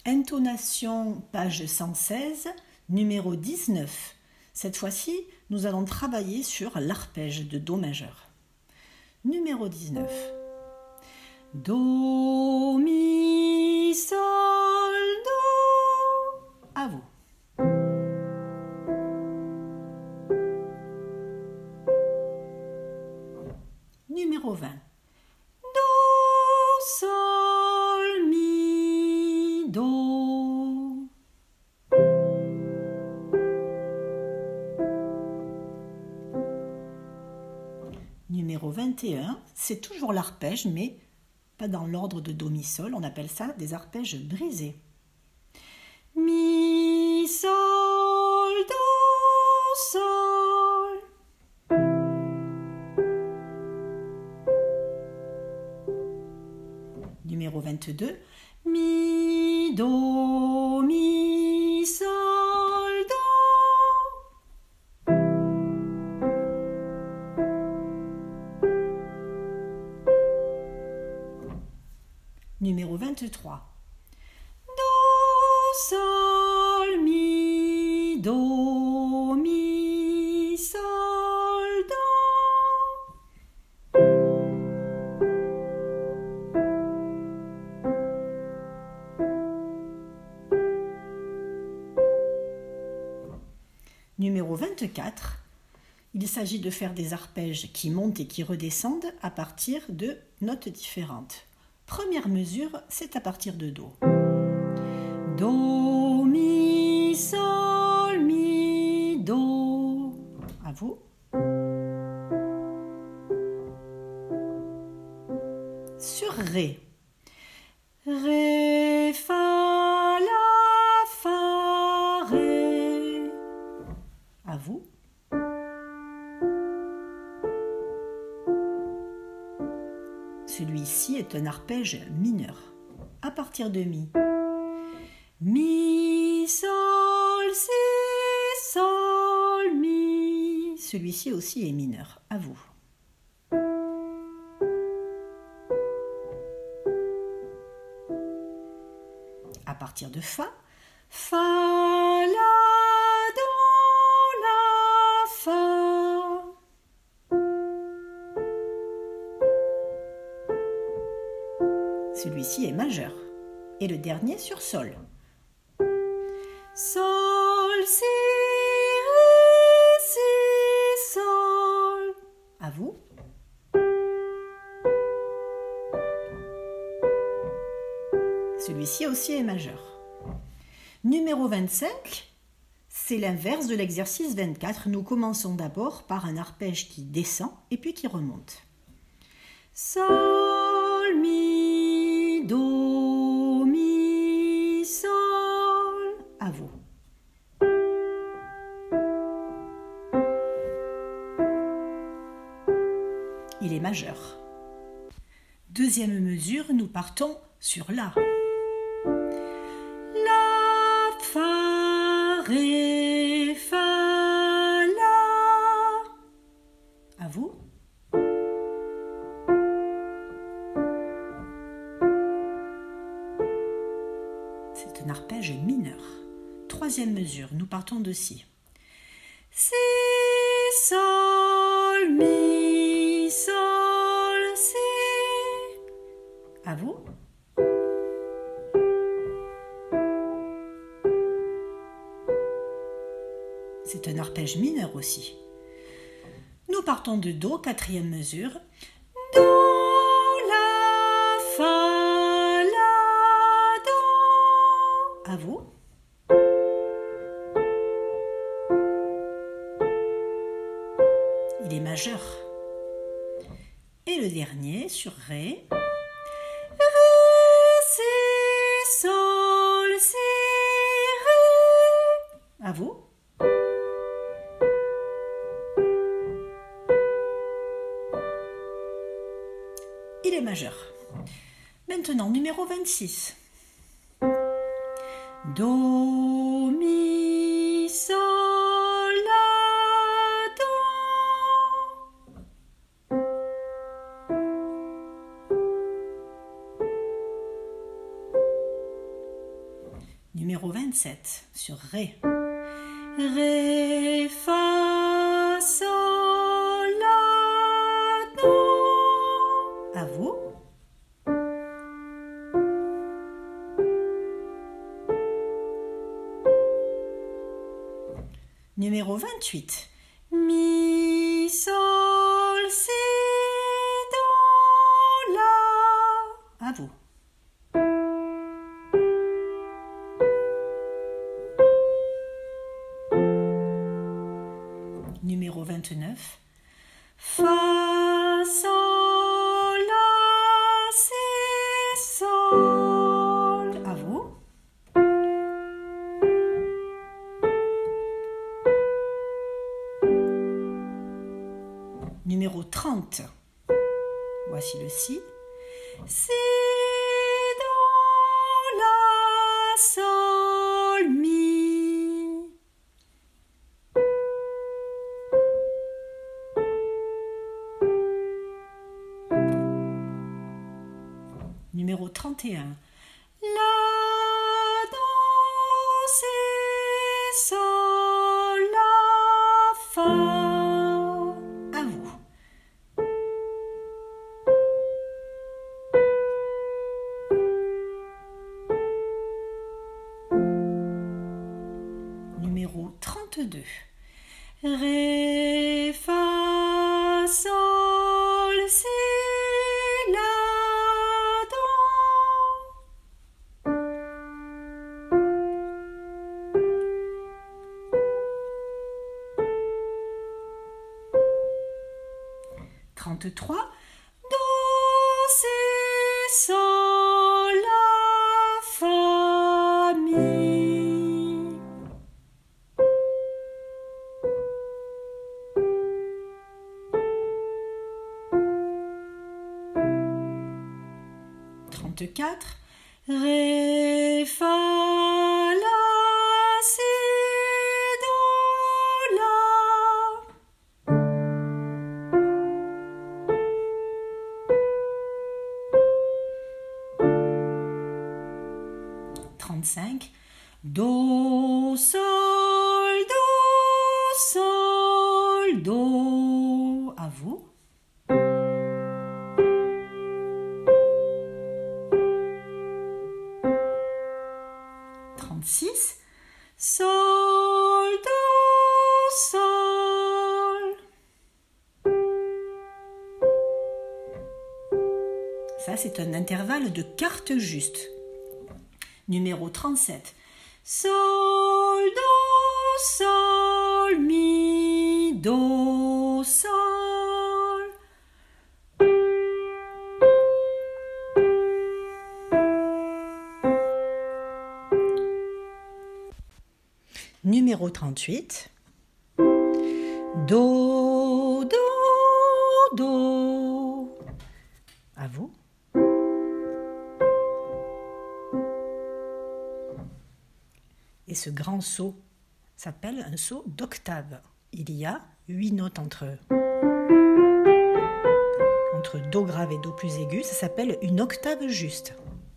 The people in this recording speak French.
Intonation, page 116, numéro 19. Cette fois-ci, nous allons travailler sur l'arpège de Do majeur. Numéro 19. Do, mi, sol, do. À vous. Numéro 20. Do, sol, mi, do. Numéro 21, c'est toujours l'arpège, mais pas dans l'ordre de do, mi, sol. On appelle ça des arpèges brisés. Mi, sol, do, sol. Numéro 22, mi, do, mi, sol, do. Numéro 23, do, sol, mi, do, mi, sol, do. Numéro 24, il s'agit de faire des arpèges qui montent et qui redescendent à partir de notes différentes. Première mesure, c'est à partir de Do. Do, mi, sol, mi, do. À vous. Sur Ré. Ré, fa, la, fa, ré. À vous. Celui-ci est un arpège mineur. À partir de Mi. Mi, sol, si, sol, mi. Celui-ci aussi est mineur. À vous. À partir de Fa. Fa, la, do, la, fa. Celui-ci est majeur. Et le dernier sur Sol. Sol, si, ré, si, sol. À vous. Celui-ci aussi est majeur. Numéro 25, c'est l'inverse de l'exercice 24. Nous commençons d'abord par un arpège qui descend et puis qui remonte. Sol, mi, do, mi, sol. À vous. Il est majeur. Deuxième mesure, nous partons sur La. La, fa, ré, fa, la. À vous. C'est un arpège mineur. Troisième mesure, nous partons de Si. Si, sol, mi, sol, si. À vous. C'est un arpège mineur aussi. Nous partons de Do, quatrième mesure. Do, la, fa, la, do. À vous. Il est majeur. Et le dernier sur Ré. Ré, si, sol, si, ré. À vous. Il est majeur. Maintenant, numéro 26. Do, mi, sol, la, do. Numéro 27 sur Ré. Ré, Fa, Sol, La, Do. À vous. Numéro 28. Mi, Sol, Si, Do, La. À vous. Numéro 29. Fa, Sol, La, Si, Sol. À vous. Numéro 30. Voici le Si. Si, Do, La, Sol, Mi. Numéro 31. La, Do, Si, Sol, La, Fa. À vous. Numéro 32. Ré, Fa, Sol, Si, La, Do. Trente-trois. Do, Si, Sol, La, Fa, Mi. Trente-quatre. Ré, Fa, La, Si, Do, La. 35. Do, Sol, Do. À vous. Trente-six. Sol, Do, Sol. Ça, c'est un intervalle de quarte juste. Numéro 37. Sol, Do, Sol, Mi, Do, Sol. Numéro 38. Do, Do, Do. À vous. Et ce grand saut s'appelle un saut d'octave. Il y a 8 notes entre Do grave et Do plus aigu. Ça s'appelle une octave juste.